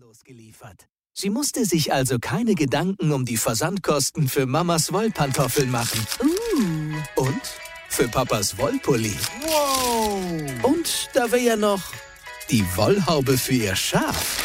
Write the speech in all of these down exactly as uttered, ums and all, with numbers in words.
kostenlos geliefert. Sie musste sich also keine Gedanken um die Versandkosten für Mamas Wollpantoffeln machen. Uh. Und für Papas Wollpulli. Wow! Und da wäre ja noch die Wollhaube für ihr Schaf.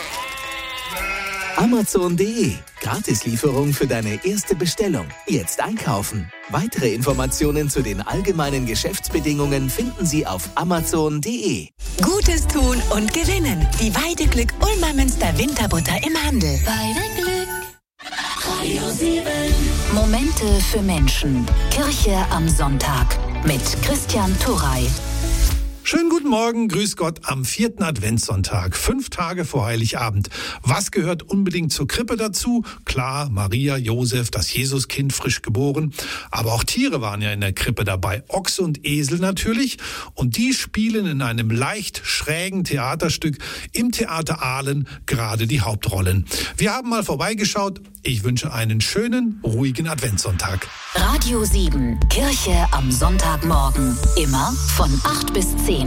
Amazon punkt de. Gratislieferung für deine erste Bestellung. Jetzt einkaufen. Weitere Informationen zu den allgemeinen Geschäftsbedingungen finden Sie auf Amazon punkt de. Gutes tun und gewinnen. Die Weideglück Ulmer Münster Winterbutter im Handel. Weideglück. Radio sieben. Momente für Menschen. Kirche am Sonntag mit Christian Turrey. Schönen guten Morgen, grüß Gott am vierten Adventssonntag, fünf Tage vor Heiligabend. Was gehört unbedingt zur Krippe dazu? Klar, Maria, Josef, das Jesuskind frisch geboren. Aber auch Tiere waren ja in der Krippe dabei, Ochse und Esel natürlich. Und die spielen in einem leicht schrägen Theaterstück im Theater Aalen gerade die Hauptrollen. Wir haben mal vorbeigeschaut. Ich wünsche einen schönen, ruhigen Adventssonntag. Radio sieben, Kirche am Sonntagmorgen. Immer von acht bis zehn.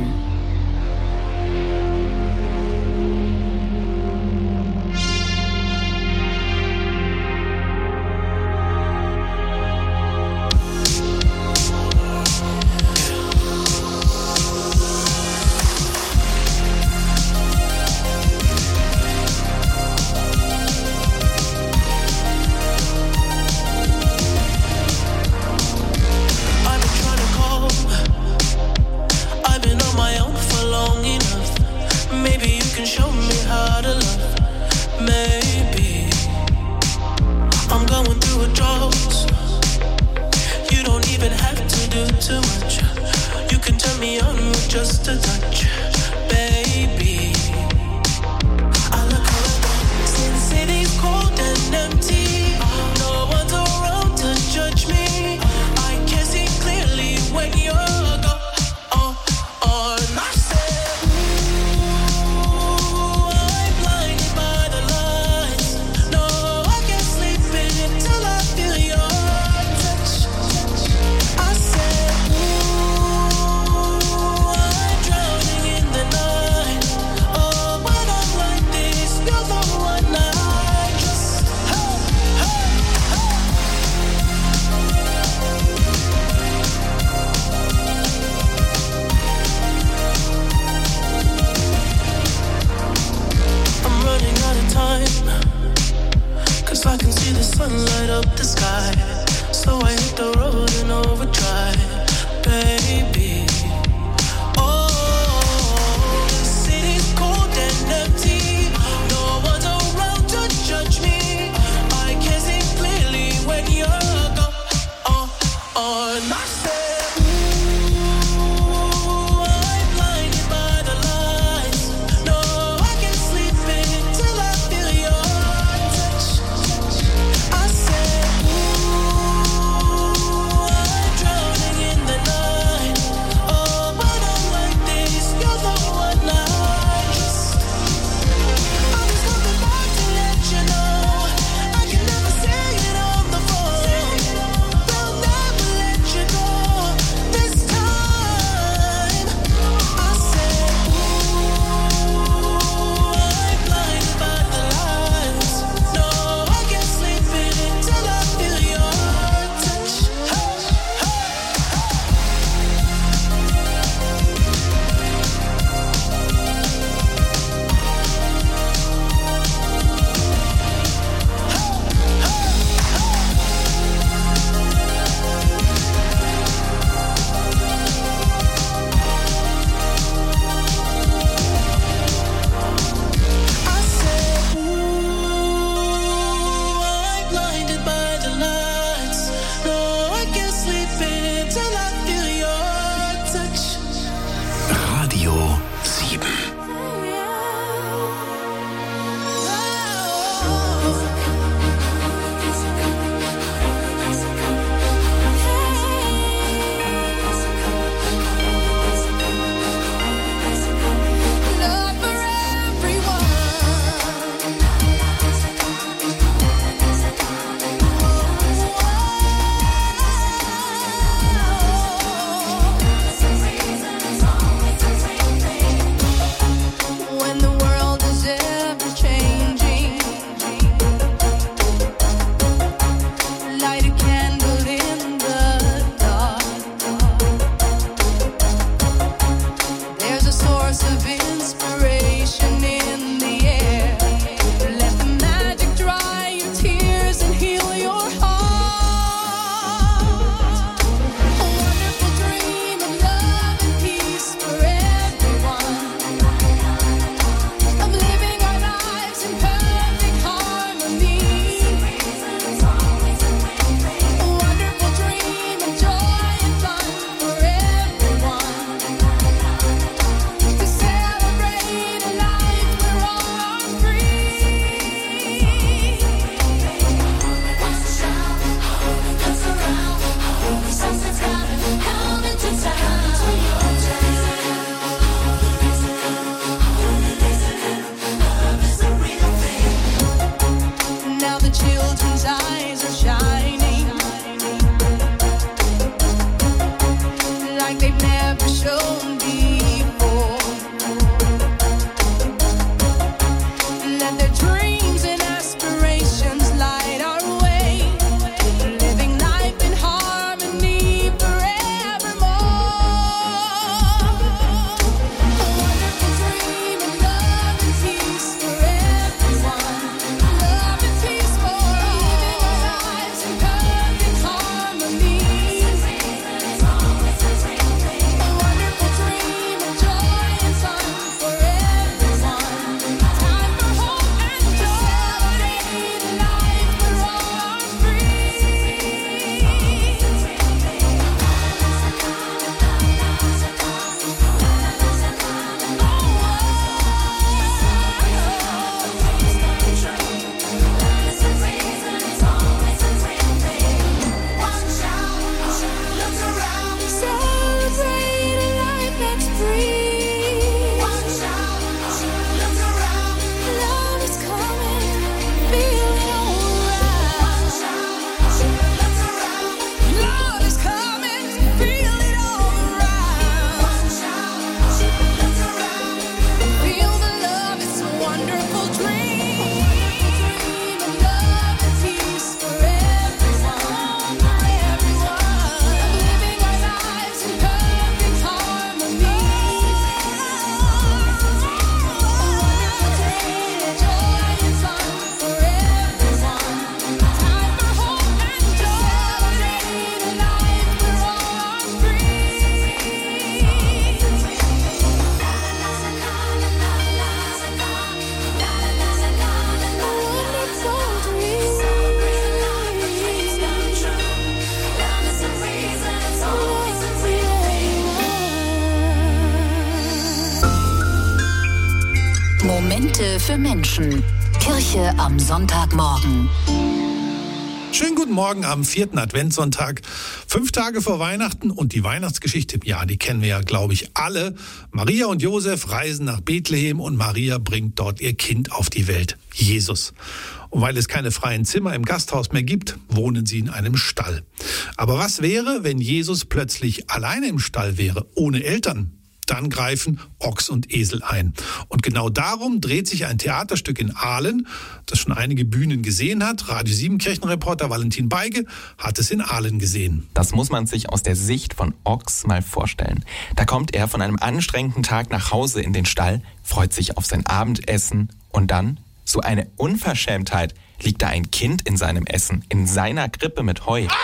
für Menschen. Kirche am Sonntagmorgen. Schönen guten Morgen am vierten Adventssonntag. Fünf Tage vor Weihnachten und die Weihnachtsgeschichte, ja, die kennen wir ja, glaube ich, alle. Maria und Josef reisen nach Bethlehem und Maria bringt dort ihr Kind auf die Welt, Jesus. Und weil es keine freien Zimmer im Gasthaus mehr gibt, wohnen sie in einem Stall. Aber was wäre, wenn Jesus plötzlich alleine im Stall wäre, ohne Eltern? Dann greifen Ochs und Esel ein. Und genau darum dreht sich ein Theaterstück in Aalen, das schon einige Bühnen gesehen hat. Radio sieben Kirchenreporter Valentin Beige hat es in Aalen gesehen. Das muss man sich aus der Sicht von Ochs mal vorstellen. Da kommt er von einem anstrengenden Tag nach Hause in den Stall, freut sich auf sein Abendessen und dann, so eine Unverschämtheit, liegt da ein Kind in seinem Essen, in seiner Krippe mit Heu. Ah!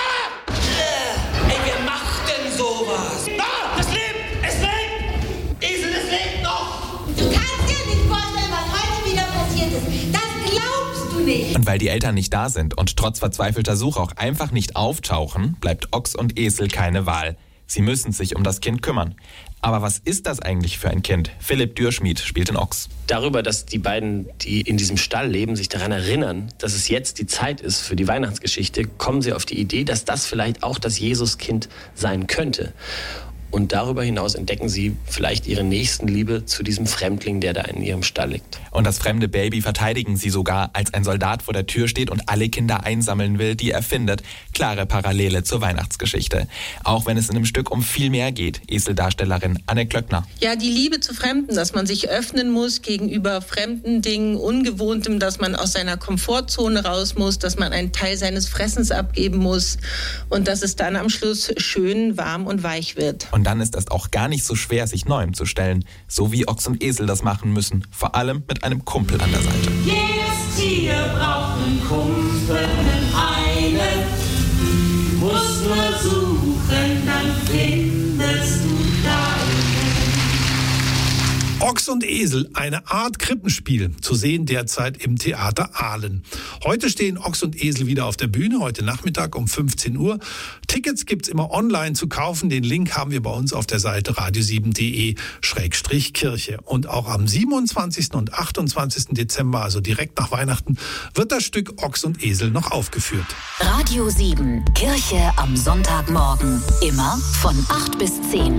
Ey, wer macht denn sowas? Ah, es lebt! Es lebt! Esel, es lebt noch! Du kannst dir nicht vorstellen, was heute wieder passiert ist. Das glaubst du nicht. Und weil die Eltern nicht da sind und trotz verzweifelter Suche auch einfach nicht auftauchen, bleibt Ochs und Esel keine Wahl. Sie müssen sich um das Kind kümmern. Aber was ist das eigentlich für ein Kind? Philipp Dürschmied spielt in Ochs. Darüber, dass die beiden, die in diesem Stall leben, sich daran erinnern, dass es jetzt die Zeit ist für die Weihnachtsgeschichte, kommen sie auf die Idee, dass das vielleicht auch das Jesuskind sein könnte. Und darüber hinaus entdecken sie vielleicht ihre Nächstenliebe zu diesem Fremdling, der da in ihrem Stall liegt. Und das fremde Baby verteidigen sie sogar, als ein Soldat vor der Tür steht und alle Kinder einsammeln will, die er findet. Klare Parallele zur Weihnachtsgeschichte. Auch wenn es in dem Stück um viel mehr geht. Eseldarstellerin Anne Klöckner. Ja, die Liebe zu Fremden, dass man sich öffnen muss gegenüber fremden Dingen, Ungewohntem, dass man aus seiner Komfortzone raus muss, dass man einen Teil seines Fressens abgeben muss und dass es dann am Schluss schön, warm und weich wird. Und dann ist es auch gar nicht so schwer, sich Neuem zu stellen, so wie Ochs und Esel das machen müssen, vor allem mit einem Kumpel an der Seite. Jedes Tier braucht einen Kumpel, einen. Musst nur suchen, dann findest du deinen. Ochs und Esel, eine Art Krippenspiel, zu sehen derzeit im Theater Aalen. Heute stehen Ochs und Esel wieder auf der Bühne, heute Nachmittag um fünfzehn Uhr. Tickets gibt's immer online zu kaufen. Den Link haben wir bei uns auf der Seite radio sieben punkt de Schrägstrich Kirche. Und auch am siebenundzwanzigsten und achtundzwanzigsten Dezember, also direkt nach Weihnachten, wird das Stück Ochs und Esel noch aufgeführt. Radio sieben, Kirche am Sonntagmorgen. Immer von acht bis zehn.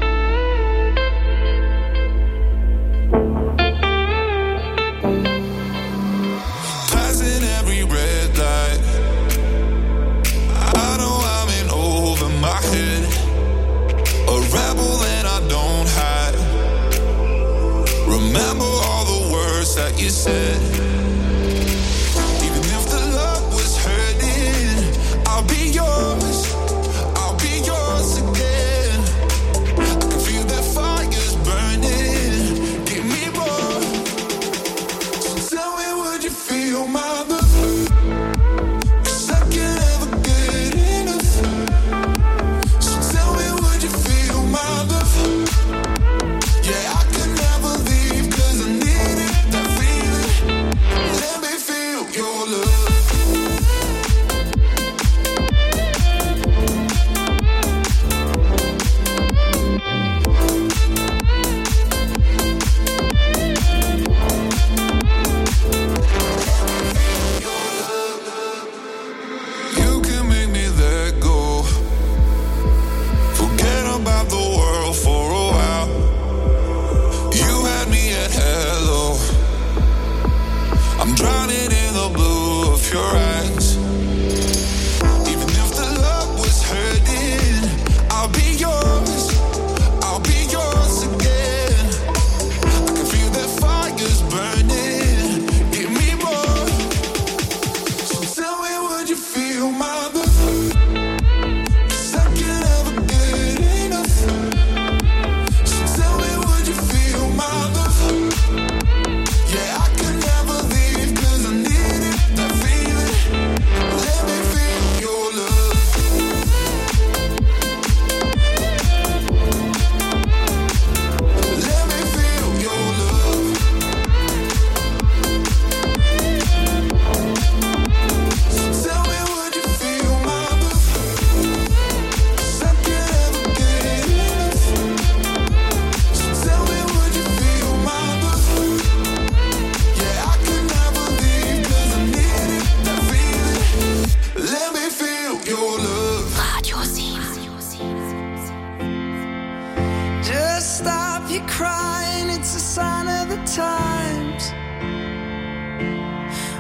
Remember all the words that you said. Even if the love was hurting, I'll be yours. I'll be yours again. I can feel that fire's burning. Give me more. So tell me, would you feel my love? 'Cause I can't ever get enough. So tell me, would you feel my love? Yeah, I can never leave 'cause I need it, that feeling. Let me feel your love. You can make me let go. Forget about the world for a while. You had me at hello. I'm drowning in the blue of your eyes. Even if the love was hurting, I'll be yours. I'll be yours again. I can feel that fire's burning. Give me more. So tell me, would you feel my love? 'Cause I can't ever get enough. So tell me, would you feel my love? Yeah, I can never leave 'cause I need it, that feeling.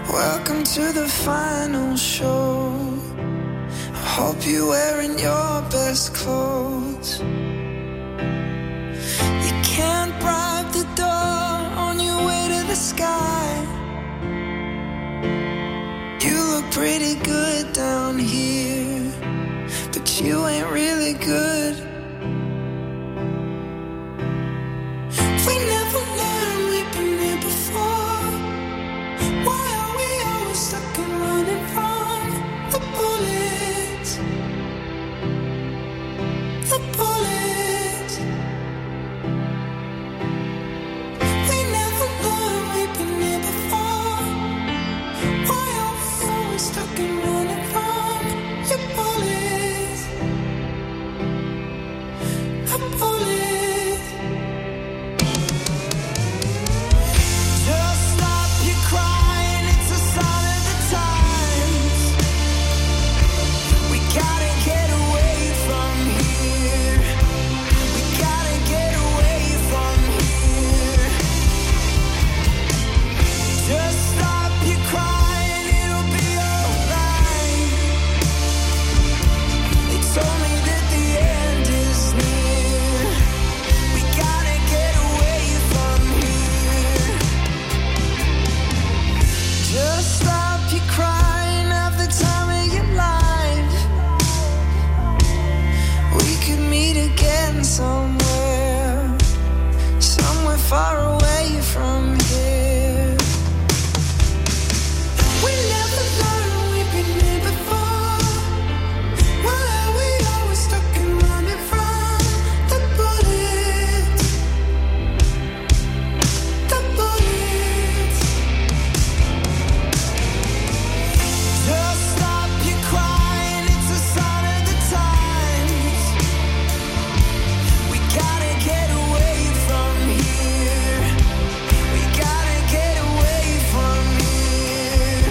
Welcome to the final show. I hope you're wearing your best clothes. You can't bribe the door on your way to the sky. You look pretty good down here, but you ain't really good. We never learned we've been here before. Why are we always stuck and running from the bullets? The bullets. We never learned we've been here before. Why are we always stuck and running from your bullets? The bullets. Just stop your crying, it's a sign of the times. We gotta get away from here. We gotta get away from here. Just stop your crying, it'll be alright. They told me that the end is near. We gotta get away from here. Just stop your crying, have the time of your life. We could meet again somewhere, somewhere far away from here. We never learned we've been here before. Why are we always stuck and running from the bullets? The bullets. Just stop your crying, it's a sign of the times. We gotta get away from here. We gotta get away from here.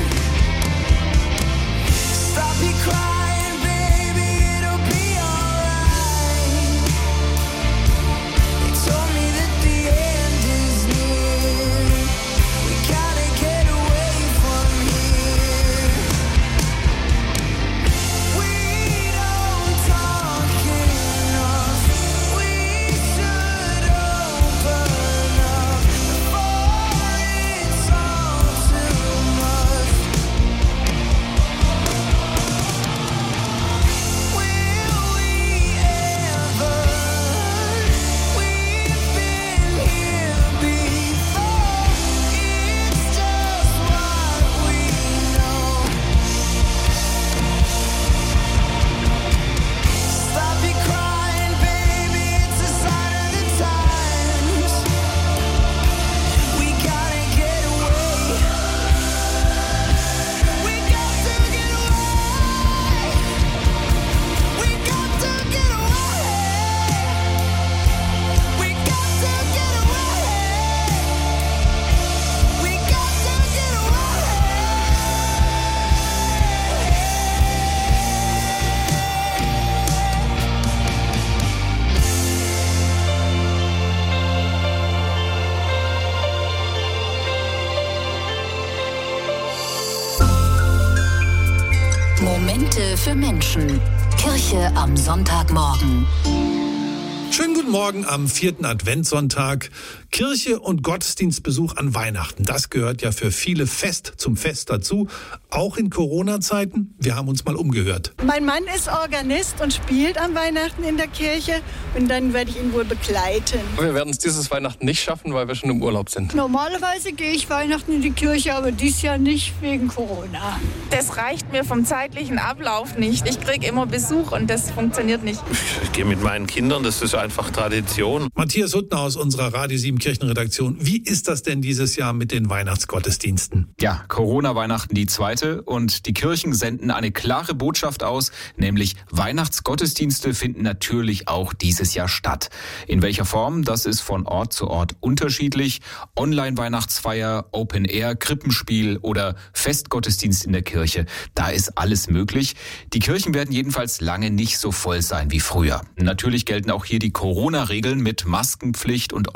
Stop your crying, baby, it'll be alright. They told me that the end is near. We gotta get away from here. We don't talk enough. We should open up before it's all too much. Will we ever? We've been here before. It's just what we know. Stop your crying, baby, it's a sign of the times. We gotta get away. We got to get away. We got to get away. We got to get away. We got to get away. Momente für Menschen. Kirche am Sonntagmorgen. Schönen guten Morgen am vierten Adventssonntag. Kirche und Gottesdienstbesuch an Weihnachten, das gehört ja für viele fest zum Fest dazu, auch in Corona-Zeiten. Wir haben uns mal umgehört. Mein Mann ist Organist und spielt an Weihnachten in der Kirche und dann werde ich ihn wohl begleiten. Wir werden es dieses Weihnachten nicht schaffen, weil wir schon im Urlaub sind. Normalerweise gehe ich Weihnachten in die Kirche, aber dieses Jahr nicht wegen Corona. Das reicht mir vom zeitlichen Ablauf nicht. Ich kriege immer Besuch und das funktioniert nicht. Ich gehe mit meinen Kindern, das ist einfach Tradition. Matthias Huttner aus unserer Radio sieben Kirchenredaktion. Wie ist das denn dieses Jahr mit den Weihnachtsgottesdiensten? Ja, Corona-Weihnachten die zweite und die Kirchen senden eine klare Botschaft aus, nämlich Weihnachtsgottesdienste finden natürlich auch dieses Jahr statt. In welcher Form, das ist von Ort zu Ort unterschiedlich. Online-Weihnachtsfeier, Open-Air, Krippenspiel oder Festgottesdienst in der Kirche, da ist alles möglich. Die Kirchen werden jedenfalls lange nicht so voll sein wie früher. Natürlich gelten auch hier die Corona-Regeln mit Maskenpflicht und ordentlich Abstand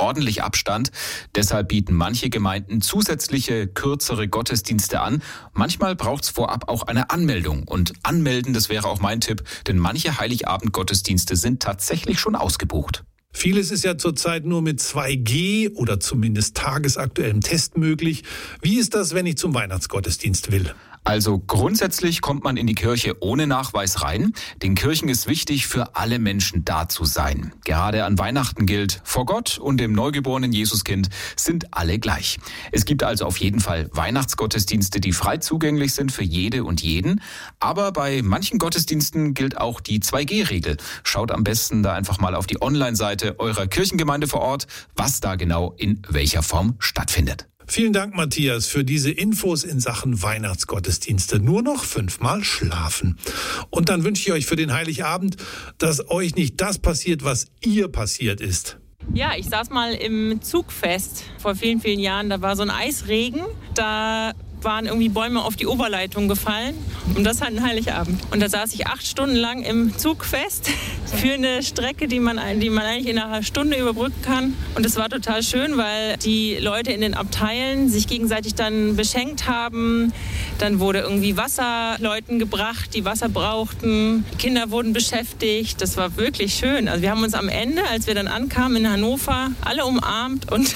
Abstand. Deshalb bieten manche Gemeinden zusätzliche, kürzere Gottesdienste an. Manchmal braucht es vorab auch eine Anmeldung. Und anmelden, das wäre auch mein Tipp, denn manche Heiligabend-Gottesdienste sind tatsächlich schon ausgebucht. Vieles ist ja zurzeit nur mit zwei G oder zumindest tagesaktuellem Test möglich. Wie ist das, wenn ich zum Weihnachtsgottesdienst will? Also grundsätzlich kommt man in die Kirche ohne Nachweis rein. Den Kirchen ist wichtig, für alle Menschen da zu sein. Gerade an Weihnachten gilt, vor Gott und dem neugeborenen Jesuskind sind alle gleich. Es gibt also auf jeden Fall Weihnachtsgottesdienste, die frei zugänglich sind für jede und jeden. Aber bei manchen Gottesdiensten gilt auch die zwei G Regel. Schaut am besten da einfach mal auf die Online-Seite eurer Kirchengemeinde vor Ort, was da genau in welcher Form stattfindet. Vielen Dank, Matthias, für diese Infos in Sachen Weihnachtsgottesdienste. Nur noch fünfmal schlafen. Und dann wünsche ich euch für den Heiligabend, dass euch nicht das passiert, was ihr passiert ist. Ja, ich saß mal im Zugfest vor vielen, vielen Jahren. Da war so ein Eisregen. Da waren irgendwie Bäume auf die Oberleitung gefallen. Und das halt ein Heiligabend. Und da saß ich acht Stunden lang im Zug fest für eine Strecke, die man, die man eigentlich in einer Stunde überbrücken kann. Und es war total schön, weil die Leute in den Abteilen sich gegenseitig dann beschenkt haben. Dann wurde irgendwie Wasser Leuten gebracht, die Wasser brauchten. Die Kinder wurden beschäftigt. Das war wirklich schön. Also wir haben uns am Ende, als wir dann ankamen in Hannover, alle umarmt. Und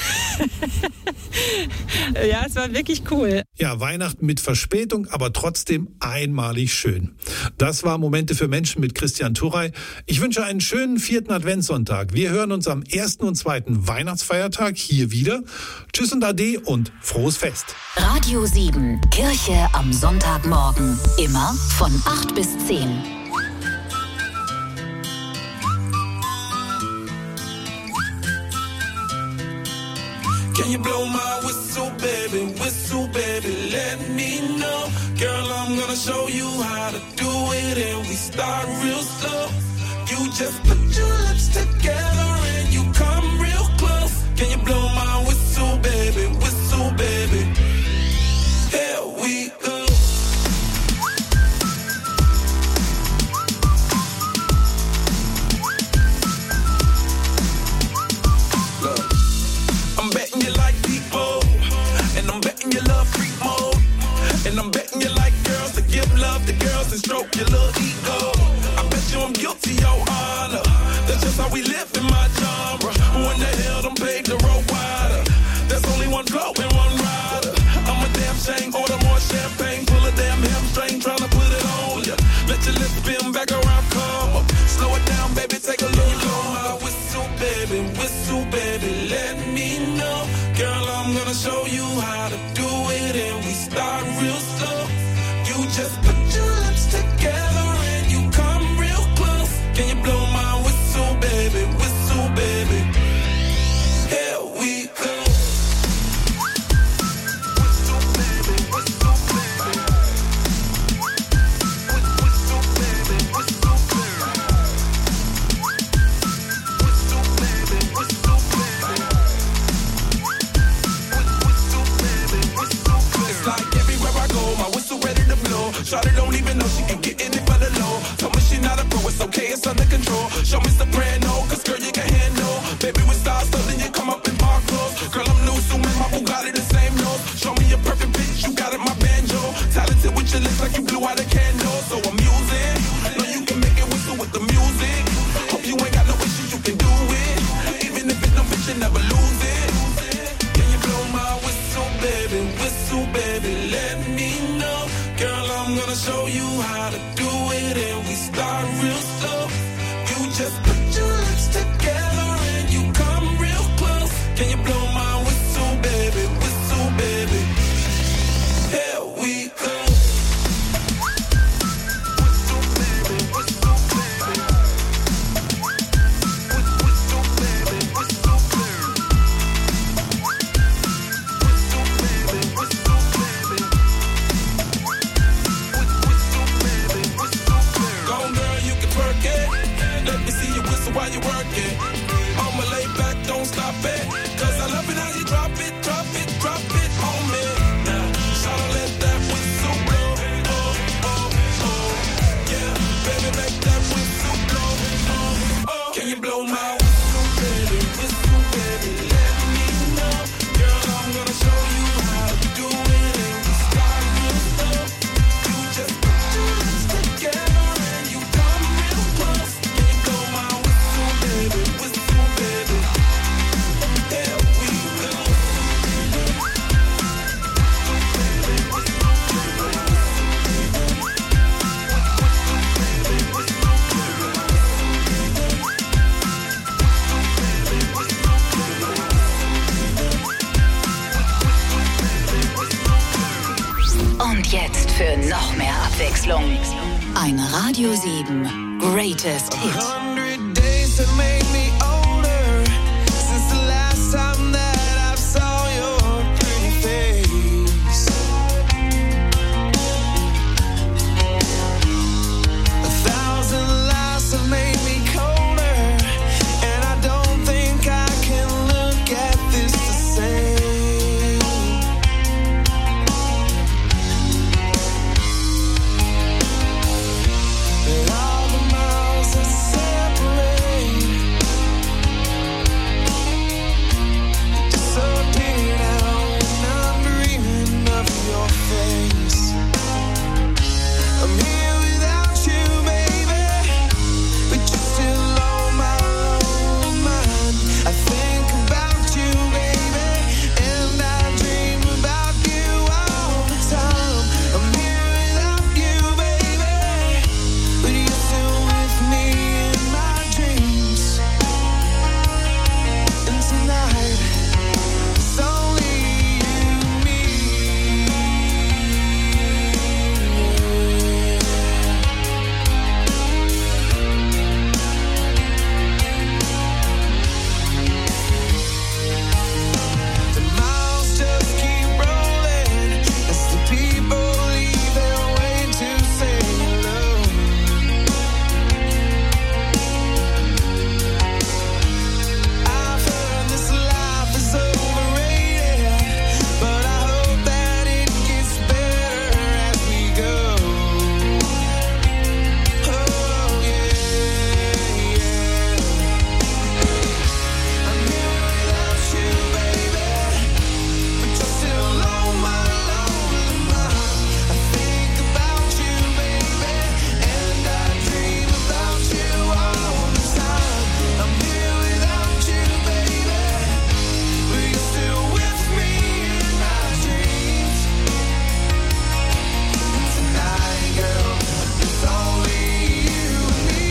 ja, es war wirklich cool. Ja, Weihnachten mit Verspätung, aber trotzdem einmalig schön. Das war Momente für Menschen mit Christian Turrey. Ich wünsche einen schönen vierten Adventssonntag. Wir hören uns am ersten und zweiten Weihnachtsfeiertag hier wieder. Tschüss und Ade und frohes Fest. Radio sieben, Kirche am Sonntagmorgen. Immer von acht bis zehn. Can you blow my whistle, baby, whistle, baby, let me know. Girl, I'm gonna show you how to do it, and we start real slow. You just put your lips together and you come real close. Can you blow my whistle, baby, whistle, baby? Here we go. And I'm betting you like girls to give love to girls and stroke your little ego. I bet you I'm guilty, your honor. That's just how we live in my genre. Who in the hell done paved the road wider? There's only one flow and one rider. I'm a damn shame, order more champagne. Pull a damn hamstring, tryna put it on ya. Let your lips spin back around, come up. Slow it down, baby, take a look. Blow my whistle, baby, whistle, baby, let me know. Girl, I'm gonna show you how to do it, and we start real slow. You just put your lips together and you come real close. Can you blow my whistle, baby, whistle, baby? Here we go. Whistle, baby, whistle, baby. Whistle, baby, whistle, baby. Whistle, baby, whistle, baby. It's like everywhere I go, my whistle ready to blow. Shawty don't even know she can get in it for the low. Told me she not a pro, it's okay, it's under control. Show me soprano, cause girl you can handle. Baby with stars, so then you come up in park clothes. Girl I'm new, so my Bugatti the same nose. Show me your perfect pitch, you got it, my banjo. Talented with your lips like you blew out a candle. So I'm using, know you can make it whistle with the music. Hope you ain't got no issues, you can do it. Even if it don't fit, you never lose it. Can you blow my whistle, baby, whistle, baby, let me know. Girl, I'm gonna show you how to do it, and we start real slow. You just put your lips together and you come real close. Can you blow my whistle, baby, whistle, baby? Here we go. Und jetzt für noch mehr Abwechslung. Ein Radio sieben Greatest Hit. Days that made me older since the last time that I saw your pretty face. A thousand lies have made me colder, and I don't think I can look at this the same. And all the miles that separate disappear now when I'm dreaming of your face. I'm here without you, baby, but you're still on my lonely mind. I think about you, baby, and I dream about you all the time. I'm here without you, baby, but you're still with me in my dreams. And tonight, it's only you and me. The miles just keep rolling as the people leave their way to say hello. I've heard this life is overrated, but I hope that it gets better as we go. Oh yeah, yeah. I'm here without you, baby, but you're still on my lonely mind. I think about you, baby, and I dream about you all the time. I'm here without you, baby, but you're still with me in my dreams. And tonight, girl, it's only you and me.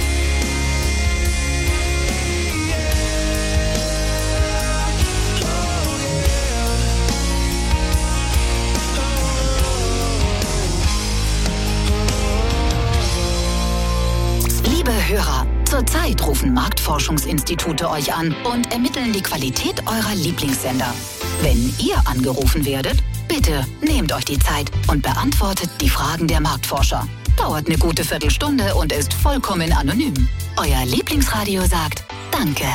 Liebe Hörer, zurzeit rufen Marktforschungsinstitute euch an und ermitteln die Qualität eurer Lieblingssender. Wenn ihr angerufen werdet, bitte nehmt euch die Zeit und beantwortet die Fragen der Marktforscher. Dauert eine gute Viertelstunde und ist vollkommen anonym. Euer Lieblingsradio sagt Danke.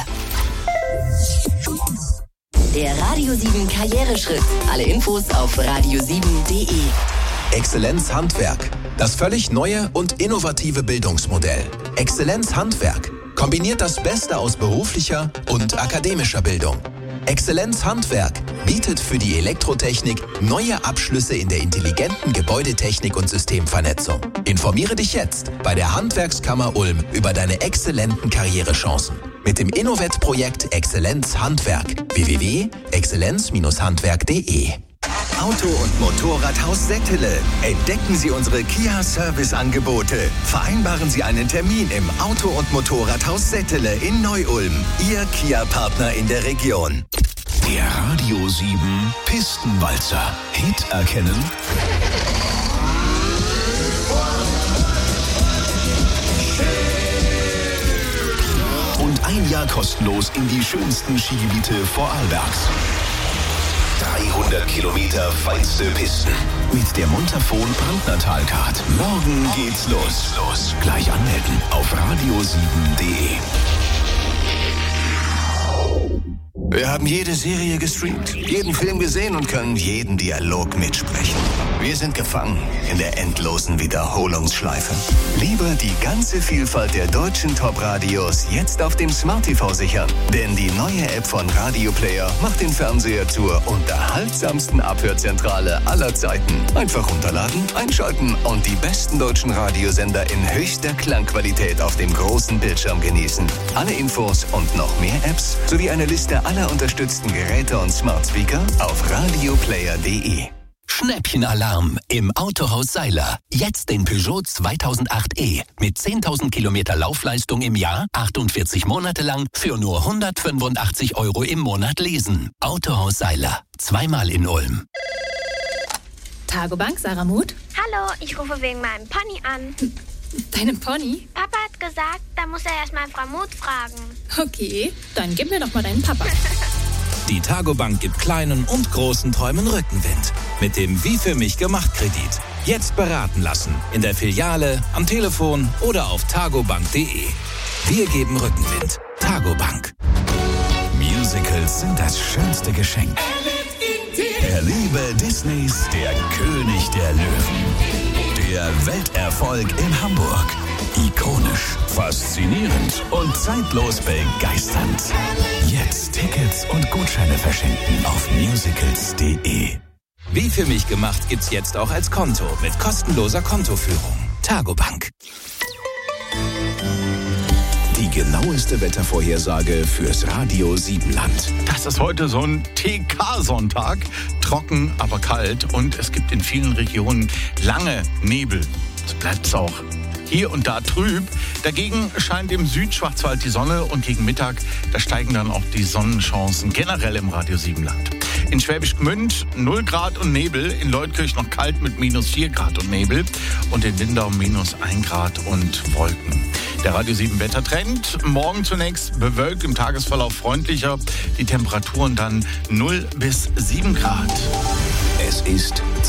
Der Radio sieben Karriereschritt. Alle Infos auf radio sieben punkt de. Exzellenz Handwerk. Das völlig neue und innovative Bildungsmodell. Exzellenz Handwerk kombiniert das Beste aus beruflicher und akademischer Bildung. Exzellenz Handwerk bietet für die Elektrotechnik neue Abschlüsse in der intelligenten Gebäudetechnik und Systemvernetzung. Informiere dich jetzt bei der Handwerkskammer Ulm über deine exzellenten Karrierechancen. Mit dem Innovet-Projekt Exzellenz Handwerk. w w w punkt exzellenz handwerk punkt de. Auto- und Motorradhaus Settele. Entdecken Sie unsere Kia-Service-Angebote. Vereinbaren Sie einen Termin im Auto- und Motorradhaus Settele in Neu-Ulm. Ihr Kia-Partner in der Region. Der Radio sieben Pistenwalzer. Hit erkennen. Und ein Jahr kostenlos in die schönsten Skigebiete Vorarlbergs. dreihundert Kilometer feinste Pisten. Mit der Montafon Brandnertalcard. Morgen geht's los. los. Gleich anmelden auf radio sieben punkt de. Wir haben jede Serie gestreamt, jeden Film gesehen und können jeden Dialog mitsprechen. Wir sind gefangen in der endlosen Wiederholungsschleife. Lieber die ganze Vielfalt der deutschen Top-Radios jetzt auf dem Smart T V sichern. Denn die neue App von Radio Player macht den Fernseher zur unterhaltsamsten Abhörzentrale aller Zeiten. Einfach runterladen, einschalten und die besten deutschen Radiosender in höchster Klangqualität auf dem großen Bildschirm genießen. Alle Infos und noch mehr Apps sowie eine Liste aller unterstützten Geräte und Smart Speaker auf radioplayer punkt de. Schnäppchenalarm im Autohaus Seiler. Jetzt den Peugeot zweitausendacht e mit zehntausend Kilometer Laufleistung im Jahr, achtundvierzig Monate lang für nur hundertfünfundachtzig Euro im Monat leasen. Autohaus Seiler. Zweimal in Ulm. Tagobank, Sarah Muth. Hallo, ich rufe wegen meinem Pony an. Deinem Pony? Papa hat gesagt, da muss er erstmal Frau Muth fragen. Okay, dann gib mir doch mal deinen Papa. Die Tagobank gibt kleinen und großen Träumen Rückenwind. Mit dem Wie für mich gemacht Kredit. Jetzt beraten lassen. In der Filiale, am Telefon oder auf tagobank punkt de. Wir geben Rückenwind. Tagobank. Musicals sind das schönste Geschenk. Erlebe Disneys Der König der Löwen. Der Welterfolg in Hamburg. Ikonisch, faszinierend und zeitlos begeisternd. Jetzt Tickets und Gutscheine verschenken auf musicals punkt de. Wie für mich gemacht gibt's jetzt auch als Konto mit kostenloser Kontoführung. Tagobank. Die genaueste Wettervorhersage fürs Radio Siebenland. Das ist heute so ein T K-Sonntag. Trocken, aber kalt. Und es gibt in vielen Regionen lange Nebel. So bleibt es auch hier und da trüb. Dagegen scheint im Südschwarzwald die Sonne und gegen Mittag, da steigen dann auch die Sonnenchancen generell im Radio Siebenland. In Schwäbisch Gmünd null Grad und Nebel, in Leutkirch noch kalt mit minus vier Grad und Nebel und in Lindau minus ein Grad und Wolken. Der Radio sieben Wettertrend, morgen zunächst bewölkt, im Tagesverlauf freundlicher, die Temperaturen dann null bis sieben Grad. Es ist